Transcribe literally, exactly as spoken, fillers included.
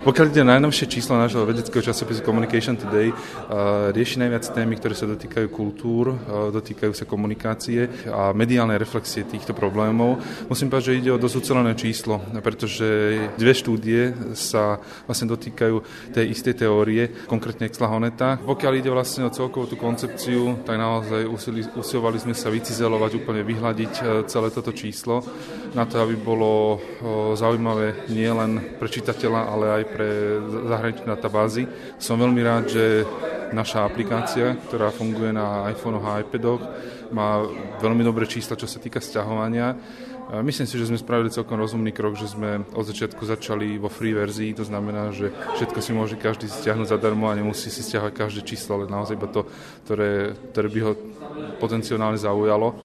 Pokiaľ ide o najnovšie číslo nášho vedeckého časopisu Communication Today, rieši najviac témy, ktoré sa dotýkajú kultúr, dotýkajú sa komunikácie a mediálnej reflexie týchto problémov. Musím povedať, že ide o dosť ucelené číslo, pretože dve štúdie sa vlastne dotýkajú tej istej teórie, konkrétne Exlahoneta. Pokiaľ ide vlastne o celkovú tú koncepciu, tak naozaj usilovali sme sa vycizelovať, úplne vyhľadiť celé toto číslo na to, aby bolo zaujímavé nielen pre čitateľa, ale aj pre zahraničné databázy. Som veľmi rád, že naša aplikácia, ktorá funguje na iPhonech a iPadoch, má veľmi dobré čísla, čo sa týka sťahovania. Myslím si, že sme spravili celkom rozumný krok, že sme od začiatku začali vo free verzii, to znamená, že všetko si môže každý stiahnuť zadarmo a nemusí si stiahovať každé číslo, ale naozaj iba to, ktoré, ktoré by ho potenciálne zaujalo.